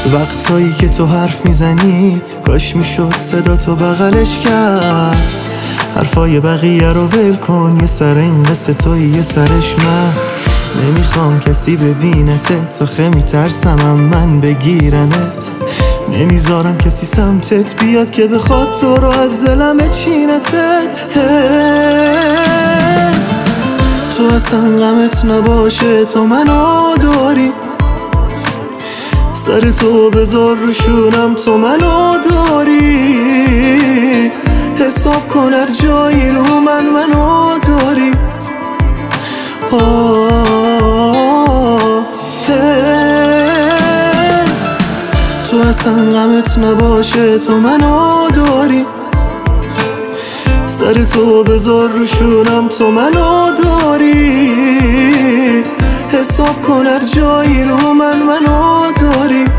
وقتایی که تو حرف میزنی کاش میشد صدا تو بغلش کرد. حرفای بقیه رو ول کن، یه سر این قصه توی یه سرش من. نمیخوام کسی ببینتت، آخه میترسم من بگیرنت. نمیذارم کسی سمتت بیاد که بخواد تو رو از دلم چینتت. تو اصلا غمت نباشه، تو منو داری. سر تو بذار رو شونم، تو منو داری. حساب کن هر جایی رو منو داری. تو اصلا غمت نباشه، تو منو داری. سر تو بذار رو شونم، تو منو داری. حساب کن هر جایی رو منو داری.